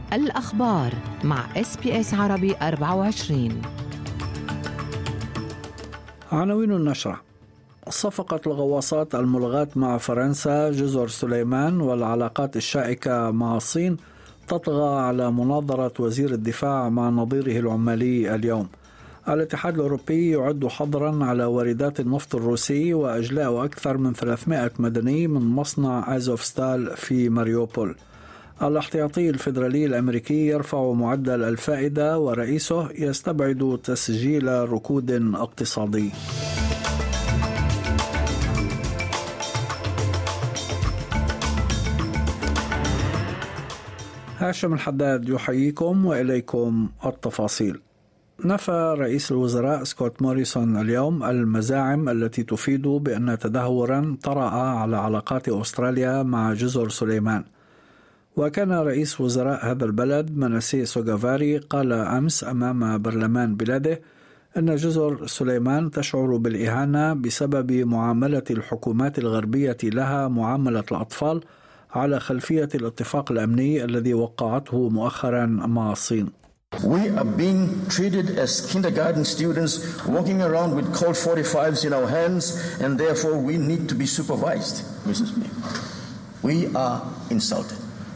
الأخبار مع SBS عربي 24. عناوين النشرة: صفقة الغواصات الملغاة مع فرنسا، جزر سليمان والعلاقات الشائكة مع الصين تطغى على مناظرة وزير الدفاع مع نظيره العمالي اليوم. الاتحاد الأوروبي يعد حظرا على واردات النفط الروسي وأجلاء أكثر من 300 مدني من مصنع أزوفستال في ماريوبول. الاحتياطي الفيدرالي الأمريكي يرفع معدل الفائدة ورئيسه يستبعد تسجيل ركود اقتصادي. هاشم الحداد يحييكم وإليكم التفاصيل. نفى رئيس الوزراء سكوت موريسون اليوم المزاعم التي تفيد بأن تدهورا طرأ على علاقات أستراليا مع جزر سليمان. وكان رئيس وزراء هذا البلد مناسي سوغافاري قال أمس أمام برلمان بلاده أن جزر سليمان تشعر بالإهانة بسبب معاملة الحكومات الغربية لها معاملة الأطفال على خلفية الاتفاق الأمني الذي وقعته مؤخرا مع الصين. We are being treated as kindergarten students walking around with Colt 45s in our hands, and therefore we need to be supervised. We are insulted.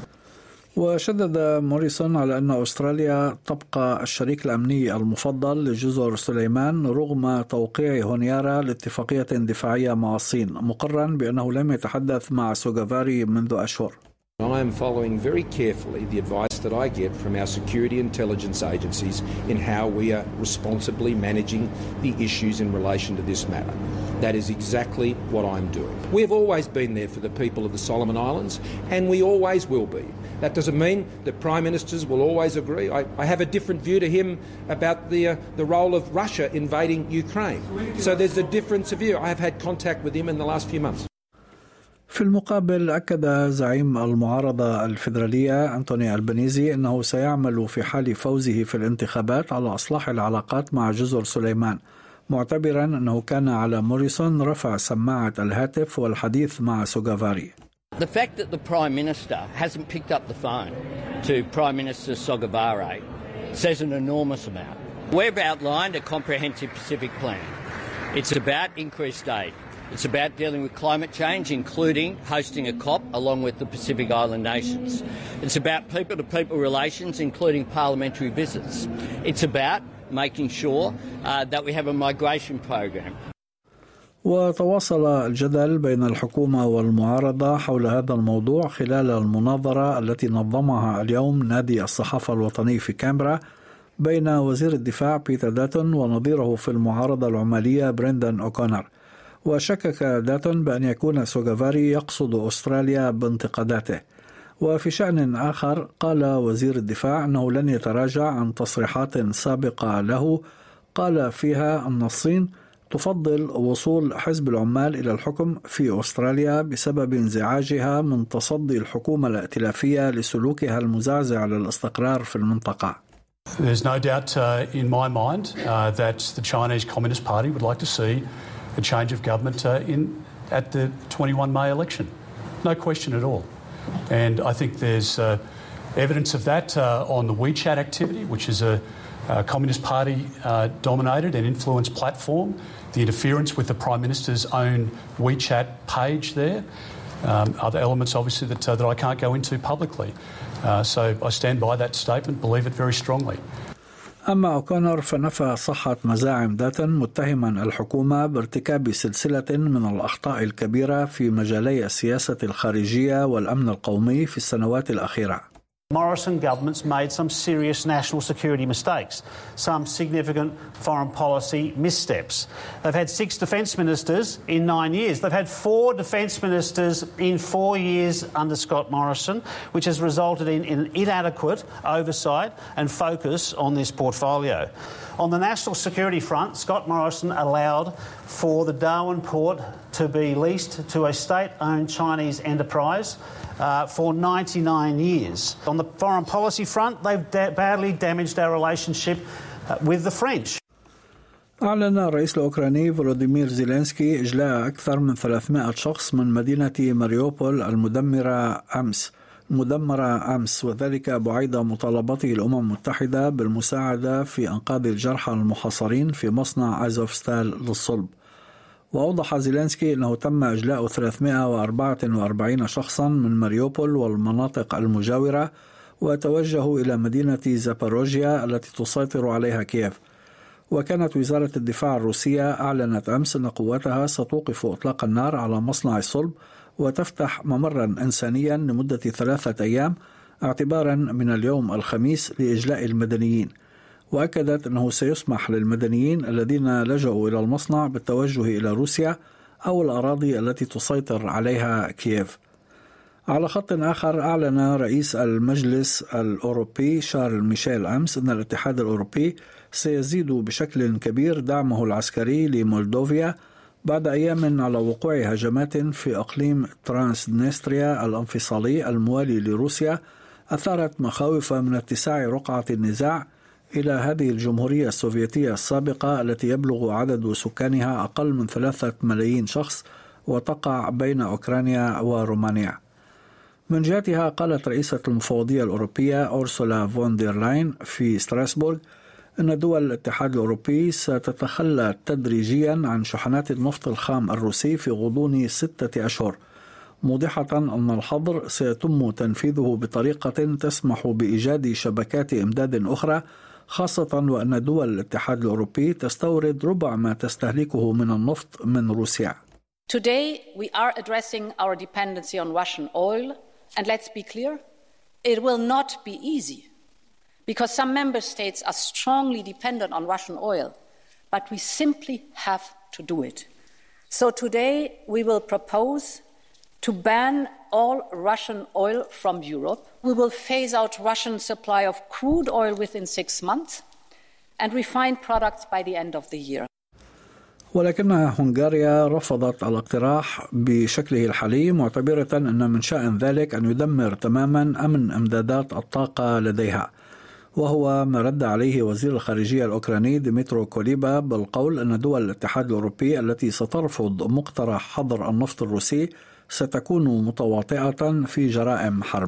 وشدد موريسون على أن أستراليا تبقى الشريك الأمني المفضل لجزر سليمان رغم توقيع هونيارا لاتفاقية دفاعية مع الصين، مقرا بأنه لم يتحدث مع سوغافاري منذ أشهر. I am following very carefully the advice that I get from our security intelligence agencies in how we are responsibly managing the issues in relation to this matter. That is exactly what I'm doing. We have always been there for the people of the Solomon Islands, and we always will be. That doesn't mean that Prime Ministers will always agree. I have a different view to him about the role of Russia invading Ukraine. So there's a difference of view. I have had contact with him in the last few months. في المقابل أكد زعيم المعارضة الفيدرالية أنتوني ألبانيزي أنه سيعمل في حال فوزه في الانتخابات على إصلاح العلاقات مع جزر سليمان، معتبرا أنه كان على موريسون رفع سماعة الهاتف والحديث مع سوغافاري. The fact that the Prime Minister hasn't picked up the phone to Prime Minister Sogavare says an enormous amount. We've outlined a comprehensive Pacific plan. It's about increased aid. It's about dealing with climate change, including hosting a COP along with the Pacific Island nations. It's about people-to-people relations, including parliamentary visits. It's about making sure that we have a migration program. وتواصل الجدل بين الحكومة والمعارضة حول هذا الموضوع خلال المناظرة التي نظمها اليوم نادي الصحافة الوطني في كامبرا بين وزير الدفاع بيتر داتون ونظيره في المعارضة العمالية بريندان أوكونر. وشكك داتون بأن يكون سوغافاري يقصد أستراليا بانتقاداته. وفي شأن آخر قال وزير الدفاع أنه لن يتراجع عن تصريحات سابقة له قال فيها أن الصين تفضل وصول حزب العمال إلى الحكم في أستراليا بسبب انزعاجها من تصدي الحكومة الائتلافية لسلوكها المزعزع للاستقرار في المنطقة. There's no doubt in my mind that the Chinese Communist Party would like to see a change of government at the 21 May election. No question at all. And I think there's evidence of that on the WeChat activity, which is a Communist Party dominated and influenced platform. The interference with the Prime Minister's own WeChat page there. Other elements obviously that I can't go into publicly. So I stand by that statement, believe it very strongly. أما أوكونر فنفى صحة مزاعم داتون متهما الحكومة بارتكاب سلسلة من الأخطاء الكبيرة في مجالي السياسة الخارجية والأمن القومي في السنوات الأخيرة. Morrison governments made some serious national security mistakes, some significant foreign policy missteps. They've had 6 defence ministers in 9 years. They've had 4 defence ministers in 4 years under Scott Morrison, which has resulted in inadequate oversight and focus on this portfolio. On the national security front, Scott Morrison allowed for the Darwin port to be leased to a state-owned Chinese enterprise for 99 years. On the foreign policy front, they've badly damaged our relationship with the French. أعلن الرئيس الأوكراني فولوديمير زيلينسكي إجلاء أكثر من 300 شخص من مدينة ماريوبول المدمرة أمس، مدمرة أمس، وذلك بعيد مطالبته الأمم المتحدة بالمساعدة في إنقاذ الجرحى المحاصرين في مصنع أزوفستال للصلب. وأوضح زيلينسكي أنه تم إجلاء 344 شخصا من ماريوبول والمناطق المجاورة، وتوجهوا إلى مدينة زاباروجيا التي تسيطر عليها كييف. وكانت وزارة الدفاع الروسية أعلنت أمس أن قواتها ستوقف إطلاق النار على مصنع الصلب وتفتح ممرا إنسانيا لمدة 3 أيام اعتبارا من اليوم الخميس لإجلاء المدنيين. وأكدت أنه سيسمح للمدنيين الذين لجأوا إلى المصنع بالتوجه إلى روسيا أو الأراضي التي تسيطر عليها كييف. على خط آخر، أعلن رئيس المجلس الأوروبي شارل ميشيل أمس أن الاتحاد الأوروبي سيزيد بشكل كبير دعمه العسكري لمولدوفيا بعد أيام على وقوع هجمات في أقليم ترانسنستريا الانفصالي الموالي لروسيا أثارت مخاوف من اتساع رقعة النزاع إلى هذه الجمهورية السوفيتية السابقة التي يبلغ عدد سكانها أقل من 3 ملايين شخص وتقع بين أوكرانيا ورومانيا. من جهتها، قالت رئيسة المفوضية الأوروبية أورسولا فون دير لاين في ستراسبورغ أن دول الاتحاد الأوروبي ستتخلى تدريجيا عن شحنات النفط الخام الروسي في غضون 6 أشهر، موضحة أن الحظر سيتم تنفيذه بطريقة تسمح بإيجاد شبكات إمداد أخرى، خاصة وأن دول الاتحاد الأوروبي تستورد ربع ما تستهلكه من النفط من روسيا. Today we are addressing our dependency on Russian oil, and let's be clear, it will not be easy because some member states are strongly dependent on Russian oil, but we simply have to do it. So today we will propose to ban all Russian oil from Europe. We will phase out Russian supply of crude oil within 6 months and refined products by the end of the year. ولكن هنغاريا رفضت الاقتراح بشكله الحالي، معتبرة أن من شأن ذلك أن يدمر تماما أمن إمدادات الطاقة لديها، وهو ما رد عليه وزير الخارجية الأوكراني ديمترو كوليبا بالقول أن دول الاتحاد الأوروبي التي سترفض مقترح حظر النفط الروسي ستكون متواطئة في جرائم حرب.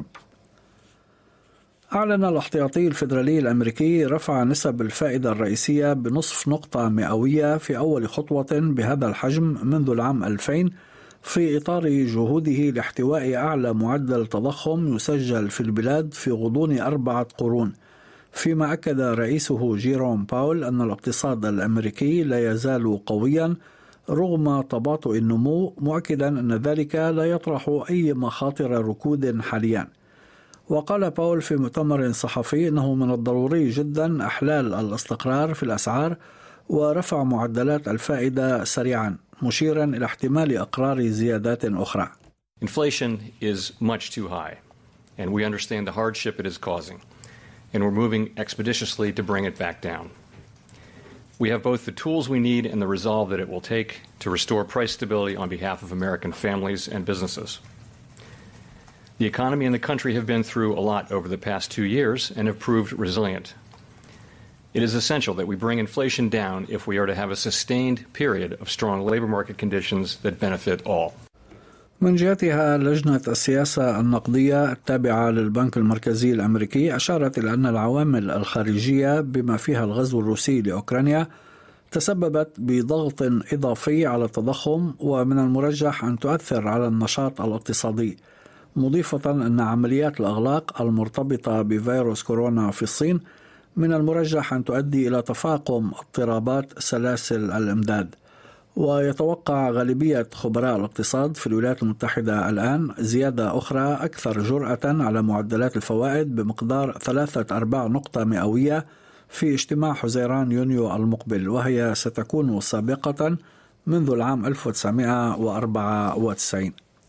أعلن الاحتياطي الفيدرالي الأمريكي رفع نسب الفائدة الرئيسية ب0.5 نقطة مئوية في أول خطوة بهذا الحجم منذ العام 2000 في إطار جهوده لاحتواء أعلى معدل تضخم يسجل في البلاد في غضون 4 قرون، فيما أكد رئيسه جيروم باول أن الاقتصاد الأمريكي لا يزال قويا رغم تباطؤ النمو، مؤكدا أن ذلك لا يطرح أي مخاطر ركود حاليا. وقال باول في مؤتمر صحفي أنه من الضروري جدا إحلال الاستقرار في الأسعار ورفع معدلات الفائدة سريعا، مشيرا إلى احتمال إقرار زيادات أخرى. Inflation is much too high, and we understand the hardship it is causing, and we're moving expeditiously to bring it back down. We have both the tools we need and the resolve that it will take to restore price stability on behalf of American families and businesses. The economy and the country have been through a lot over the past 2 years and have proved resilient. It is essential that we bring inflation down if we are to have a sustained period of strong labor market conditions that benefit all. من جهتها، لجنة السياسة النقدية التابعة للبنك المركزي الأمريكي أشارت إلى أن العوامل الخارجية بما فيها الغزو الروسي لأوكرانيا تسببت بضغط إضافي على التضخم، ومن المرجح أن تؤثر على النشاط الاقتصادي، مضيفة أن عمليات الإغلاق المرتبطة بفيروس كورونا في الصين من المرجح أن تؤدي إلى تفاقم اضطرابات سلاسل الإمداد. ويتوقع غالبية خبراء الاقتصاد في الولايات المتحدة الآن زيادة أخرى أكثر جرأة على معدلات الفوائد بمقدار 3/4 نقطة مئوية في اجتماع حزيران يونيو المقبل، وهي ستكون سابقة منذ العام 1994.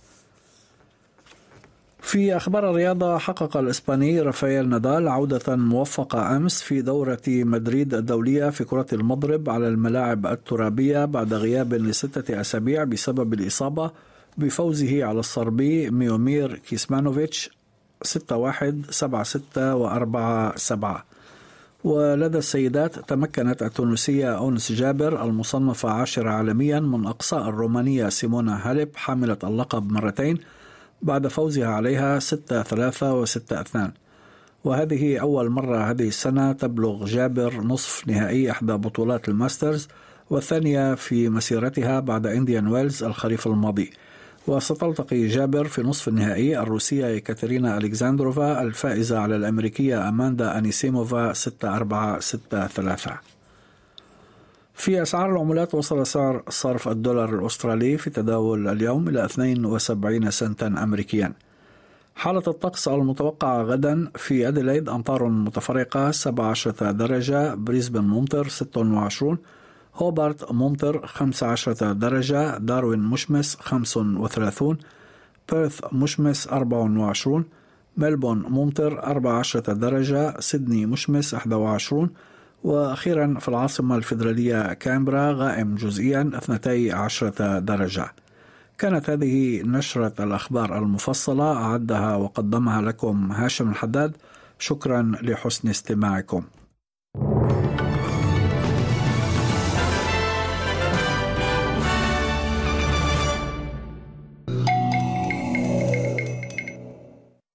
في أخبار الرياضة، حقق الإسباني رافائيل نادال عودة موفقة أمس في دورة مدريد الدولية في كرة المضرب على الملاعب الترابية بعد غياب ل6 أسابيع بسبب الإصابة، بفوزه على الصربي ميومير كيسمانوفيتش 6-1 7-6 و4-7. ولدى السيدات تمكنت التونسية أونس جابر المصنفة 10 عالميا من أقصاء الرومانية سيمونا هاليب حاملة اللقب مرتين بعد فوزها عليها 6-3 و6-2. وهذه أول مرة هذه السنة تبلغ جابر نصف نهائي إحدى بطولات الماسترز، والثانية في مسيرتها بعد إنديان ويلز الخريف الماضي. وستلتقي جابر في نصف النهائي الروسية يكاترينا ألكساندروفا الفائزة على الأمريكية أماندا أنيسيموفا 6-4 6-3. في أسعار العملات، وصل سعر صرف الدولار الأسترالي في تداول اليوم إلى 72 سنتا أمريكيا. حالة الطقس المتوقعة غدا: في أديلايد أمطار متفرقة 17 درجة، بريسبن ممطر 26، هوبارت ممطر 15 درجة، داروين مشمس 35، بيرث مشمس 24، ملبون ممطر 14 درجة، سيدني مشمس 21، وأخيرا في العاصمة الفيدرالية كامبرا غائم جزئيا 12 درجة. كانت هذه نشرة الأخبار المفصلة، أعدها وقدمها لكم هاشم الحداد. شكرا لحسن استماعكم.